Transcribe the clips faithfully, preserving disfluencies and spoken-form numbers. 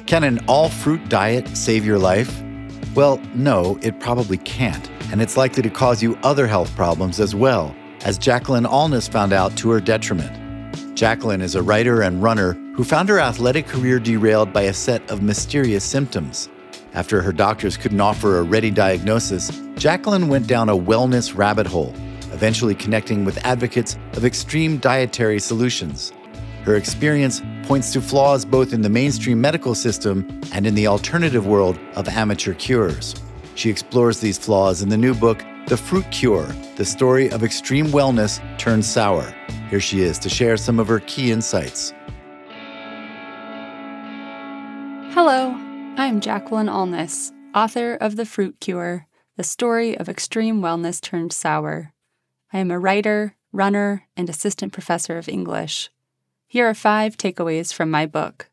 Can an all-fruit diet save your life? Well, no, it probably can't, and it's likely to cause you other health problems as well, as Jacqueline Allness found out to her detriment. Jacqueline is a writer and runner who found her athletic career derailed by a set of mysterious symptoms. After her doctors couldn't offer a ready diagnosis, Jacqueline went down a wellness rabbit hole, eventually connecting with advocates of extreme dietary solutions. Her experience points to flaws both in the mainstream medical system and in the alternative world of amateur cures. She explores these flaws in the new book, The Fruit Cure, the story of extreme wellness turned sour. Here she is to share some of her key insights. Hello, I'm Jacqueline Allness, author of The Fruit Cure, the story of extreme wellness turned sour. I am a writer, runner, and assistant professor of English. Here are five takeaways from my book.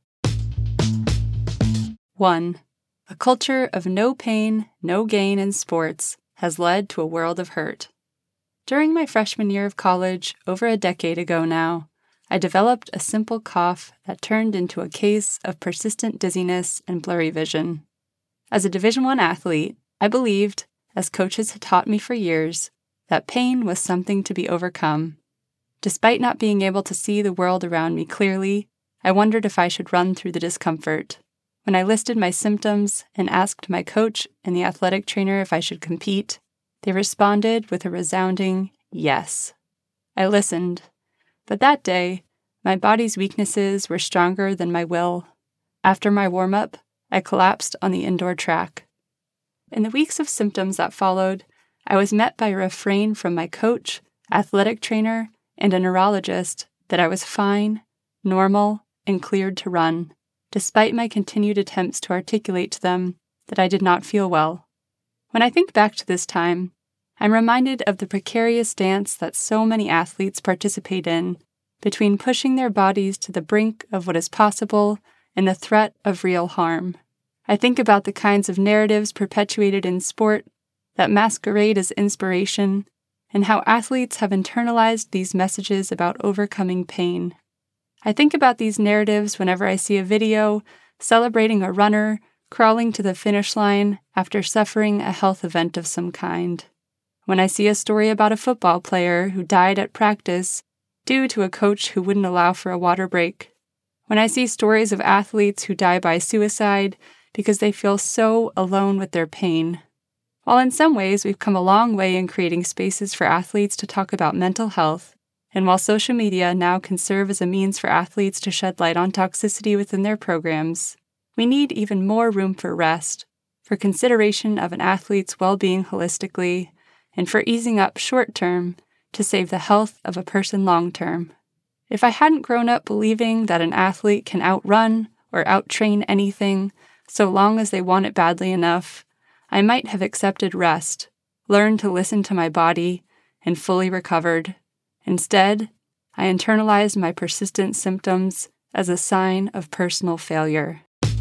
One. A culture of no pain, no gain in sports has led to a world of hurt. During my freshman year of college, over a decade ago now, I developed a simple cough that turned into a case of persistent dizziness and blurry vision. As a Division I athlete, I believed, as coaches had taught me for years, that pain was something to be overcome. Despite not being able to see the world around me clearly, I wondered if I should run through the discomfort. When I listed my symptoms and asked my coach and the athletic trainer if I should compete, they responded with a resounding yes. I listened, but that day, my body's weaknesses were stronger than my will. After my warm-up, I collapsed on the indoor track. In the weeks of symptoms that followed, I was met by a refrain from my coach, athletic trainer, and a neurologist that I was fine, normal, and cleared to run, despite my continued attempts to articulate to them that I did not feel well. When I think back to this time, I'm reminded of the precarious dance that so many athletes participate in between pushing their bodies to the brink of what is possible and the threat of real harm. I think about the kinds of narratives perpetuated in sport that masquerade as inspiration, and how athletes have internalized these messages about overcoming pain. I think about these narratives whenever I see a video celebrating a runner crawling to the finish line after suffering a health event of some kind. When I see a story about a football player who died at practice due to a coach who wouldn't allow for a water break. When I see stories of athletes who die by suicide because they feel so alone with their pain. While in some ways we've come a long way in creating spaces for athletes to talk about mental health, and while social media now can serve as a means for athletes to shed light on toxicity within their programs, we need even more room for rest, for consideration of an athlete's well-being holistically, and for easing up short-term to save the health of a person long-term. If I hadn't grown up believing that an athlete can outrun or outtrain anything so long as they want it badly enough, I might have accepted rest, learned to listen to my body, and fully recovered. Instead, I internalized my persistent symptoms as a sign of personal failure.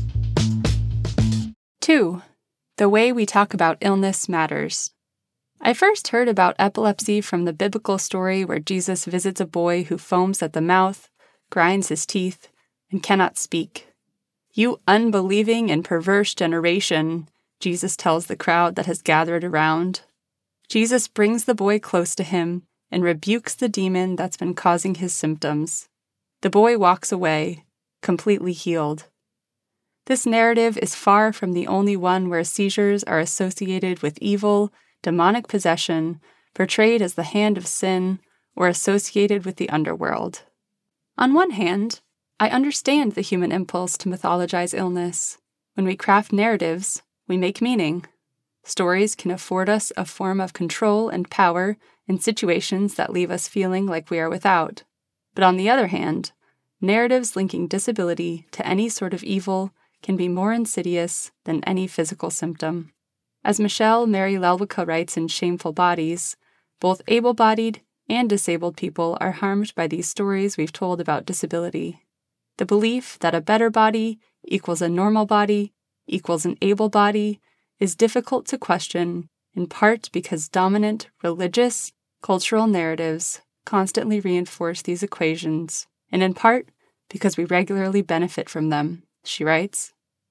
Two. The way we talk about illness matters. I first heard about epilepsy from the biblical story where Jesus visits a boy who foams at the mouth, grinds his teeth, and cannot speak. "You unbelieving and perverse generation," Jesus tells the crowd that has gathered around. Jesus brings the boy close to him and rebukes the demon that's been causing his symptoms. The boy walks away, completely healed. This narrative is far from the only one where seizures are associated with evil, demonic possession, portrayed as the hand of sin, or associated with the underworld. On one hand, I understand the human impulse to mythologize illness. When we craft narratives, we make meaning. Stories can afford us a form of control and power in situations that leave us feeling like we are without. But on the other hand, narratives linking disability to any sort of evil can be more insidious than any physical symptom. As Michelle Mary Lelwica writes in Shameful Bodies, both able-bodied and disabled people are harmed by these stories we've told about disability. The belief that a better body equals a normal body equals an able body is difficult to question, in part because dominant religious, cultural narratives constantly reinforce these equations, and in part because we regularly benefit from them, she writes.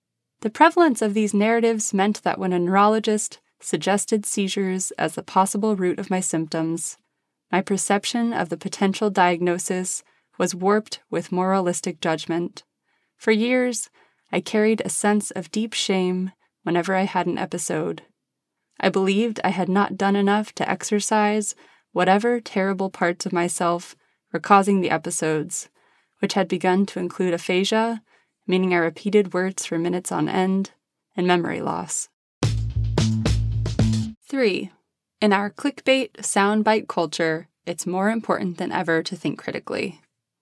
The prevalence of these narratives meant that when a neurologist suggested seizures as the possible root of my symptoms, my perception of the potential diagnosis was warped with moralistic judgment. For years, I carried a sense of deep shame whenever I had an episode. I believed I had not done enough to exorcise whatever terrible parts of myself were causing the episodes, which had begun to include aphasia, meaning I repeated words for minutes on end, and memory loss. Three. In our clickbait soundbite culture, it's more important than ever to think critically.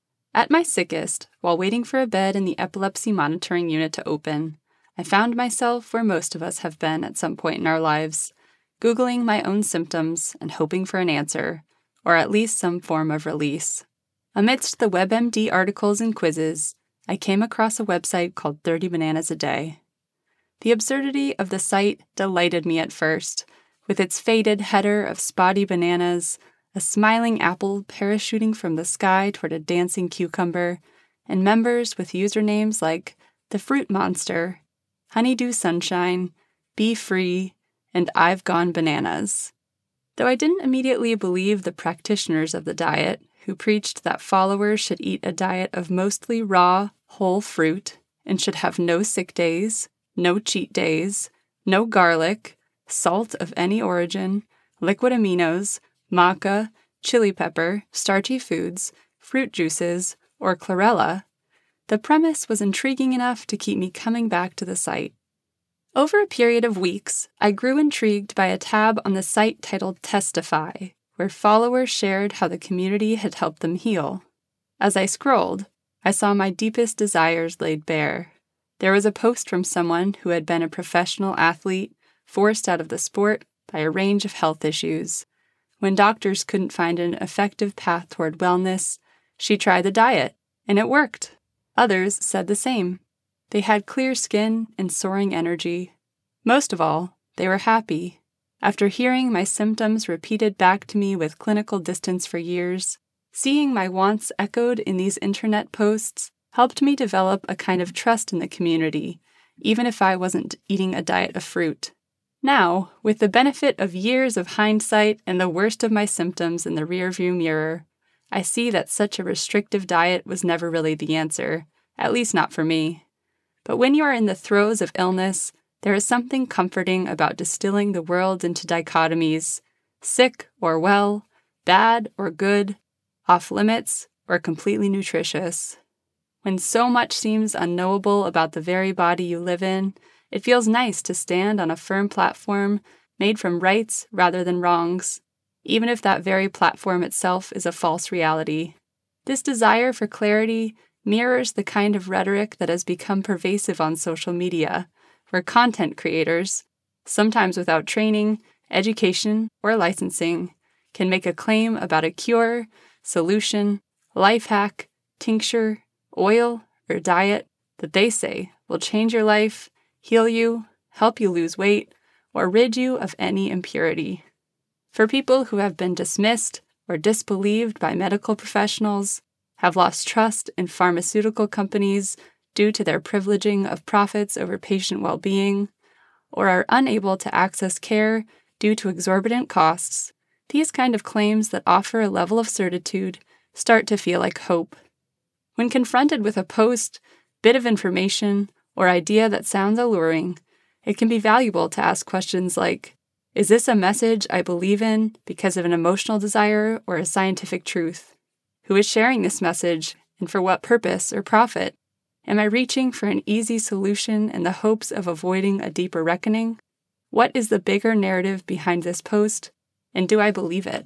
At my sickest, while waiting for a bed in the epilepsy monitoring unit to open, I found myself where most of us have been at some point in our lives, Googling my own symptoms and hoping for an answer, or at least some form of release. Amidst the WebMD articles and quizzes, I came across a website called thirty bananas a day. The absurdity of the site delighted me at first, with its faded header of spotty bananas, a smiling apple parachuting from the sky toward a dancing cucumber, and members with usernames like The Fruit Monster, Honeydew Sunshine, Be Free, and I've Gone Bananas. Though I didn't immediately believe the practitioners of the diet, who preached that followers should eat a diet of mostly raw, whole fruit, and should have no sick days, no cheat days, no garlic, salt of any origin, liquid aminos, maca, chili pepper, starchy foods, fruit juices, or chlorella, the premise was intriguing enough to keep me coming back to the site. Over a period of weeks, I grew intrigued by a tab on the site titled Testify, where followers shared how the community had helped them heal. As I scrolled, I saw my deepest desires laid bare. There was a post from someone who had been a professional athlete, forced out of the sport by a range of health issues. When doctors couldn't find an effective path toward wellness, she tried the diet, and it worked. Others said the same. They had clear skin and soaring energy. Most of all, they were happy. After hearing my symptoms repeated back to me with clinical distance for years, seeing my wants echoed in these internet posts helped me develop a kind of trust in the community, even if I wasn't eating a diet of fruit. Now, with the benefit of years of hindsight and the worst of my symptoms in the rearview mirror, I see that such a restrictive diet was never really the answer, at least not for me. But when you are in the throes of illness, there is something comforting about distilling the world into dichotomies, sick or well, bad or good, off limits or completely nutritious. When so much seems unknowable about the very body you live in, it feels nice to stand on a firm platform made from rights rather than wrongs, even if that very platform itself is a false reality. This desire for clarity mirrors the kind of rhetoric that has become pervasive on social media, where content creators, sometimes without training, education, or licensing, can make a claim about a cure, solution, life hack, tincture, oil, or diet that they say will change your life, heal you, help you lose weight, or rid you of any impurity. For people who have been dismissed or disbelieved by medical professionals, have lost trust in pharmaceutical companies due to their privileging of profits over patient well-being, or are unable to access care due to exorbitant costs, these kind of claims that offer a level of certitude start to feel like hope. When confronted with a post, bit of information, or idea that sounds alluring, it can be valuable to ask questions like, is this a message I believe in because of an emotional desire or a scientific truth? Who is sharing this message, and for what purpose or profit? Am I reaching for an easy solution in the hopes of avoiding a deeper reckoning? What is the bigger narrative behind this post, and do I believe it?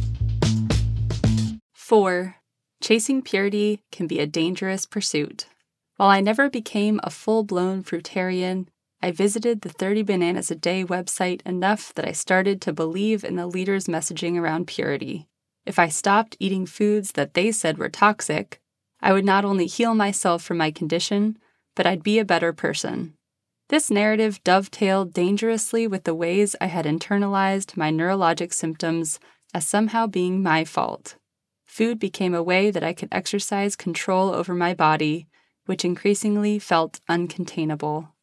Four. Chasing purity can be a dangerous pursuit. While I never became a full-blown fruitarian, I visited the thirty bananas a day website enough that I started to believe in the leaders' messaging around purity. If I stopped eating foods that they said were toxic, I would not only heal myself from my condition, but I'd be a better person. This narrative dovetailed dangerously with the ways I had internalized my neurologic symptoms as somehow being my fault. Food became a way that I could exercise control over my body, which increasingly felt uncontainable.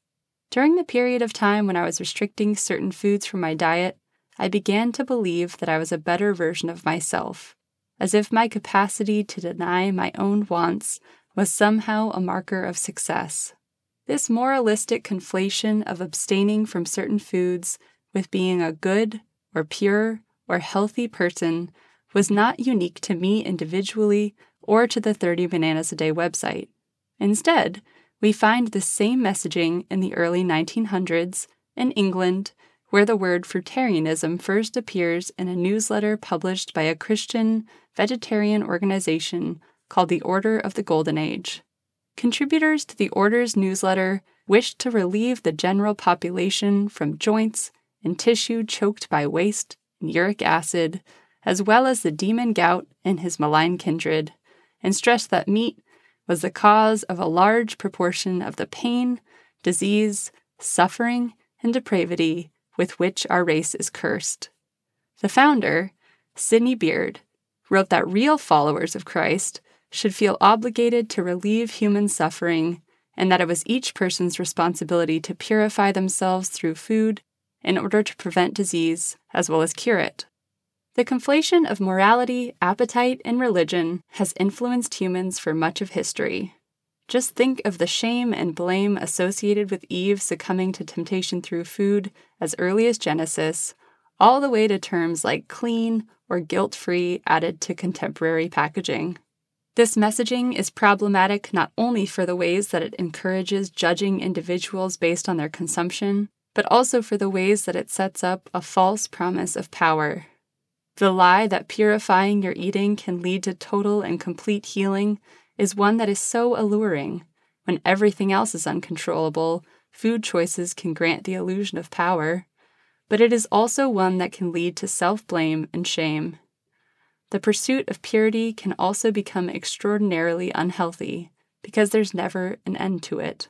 During the period of time when I was restricting certain foods from my diet, I began to believe that I was a better version of myself, as if my capacity to deny my own wants was somehow a marker of success. This moralistic conflation of abstaining from certain foods with being a good or pure or healthy person was not unique to me individually or to the thirty Bananas a Day website. Instead, we find the same messaging in the early nineteen hundreds in England, where the word fruitarianism first appears in a newsletter published by a Christian vegetarian organization called the Order of the Golden Age. Contributors to the Order's newsletter wished to relieve the general population from joints and tissue choked by waste and uric acid, as well as the demon gout and his malign kindred, and stressed that meat was the cause of a large proportion of the pain, disease, suffering, and depravity with which our race is cursed. The founder, Sidney Beard, wrote that real followers of Christ should feel obligated to relieve human suffering, and that it was each person's responsibility to purify themselves through food in order to prevent disease as well as cure it. The conflation of morality, appetite, and religion has influenced humans for much of history. Just think of the shame and blame associated with Eve succumbing to temptation through food as early as Genesis, all the way to terms like clean or guilt-free added to contemporary packaging. This messaging is problematic not only for the ways that it encourages judging individuals based on their consumption, but also for the ways that it sets up a false promise of power. The lie that purifying your eating can lead to total and complete healing is one that is so alluring. When everything else is uncontrollable, food choices can grant the illusion of power, but it is also one that can lead to self-blame and shame. The pursuit of purity can also become extraordinarily unhealthy because there's never an end to it.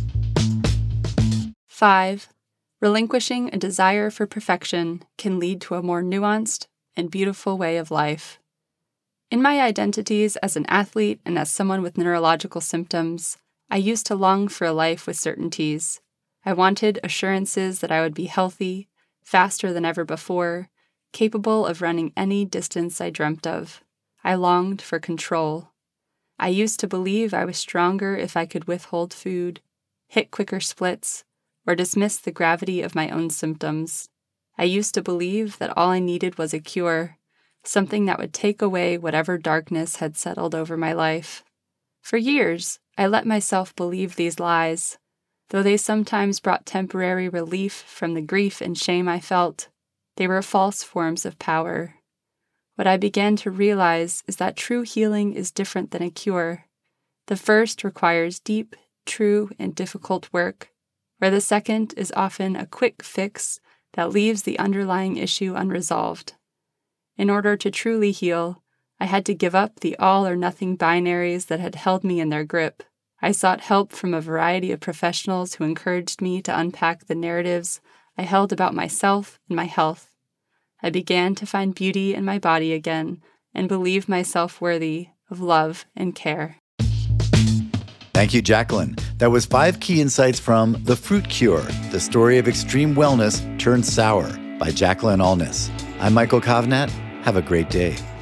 Five, relinquishing a desire for perfection can lead to a more nuanced and beautiful way of life. In my identities as an athlete and as someone with neurological symptoms, I used to long for a life with certainties. I wanted assurances that I would be healthy, faster than ever before, capable of running any distance I dreamt of. I longed for control. I used to believe I was stronger if I could withhold food, hit quicker splits, or dismiss the gravity of my own symptoms. I used to believe that all I needed was a cure, something that would take away whatever darkness had settled over my life. For years, I let myself believe these lies. Though they sometimes brought temporary relief from the grief and shame I felt, they were false forms of power. What I began to realize is that true healing is different than a cure. The first requires deep, true, and difficult work, where the second is often a quick fix that leaves the underlying issue unresolved. In order to truly heal, I had to give up the all-or-nothing binaries that had held me in their grip. I sought help from a variety of professionals who encouraged me to unpack the narratives I held about myself and my health. I began to find beauty in my body again and believe myself worthy of love and care. Thank you, Jacqueline. That was five key insights from The Fruit Cure, the story of extreme wellness turned sour by Jacqueline Allness. I'm Michael Kovnat. Have a great day.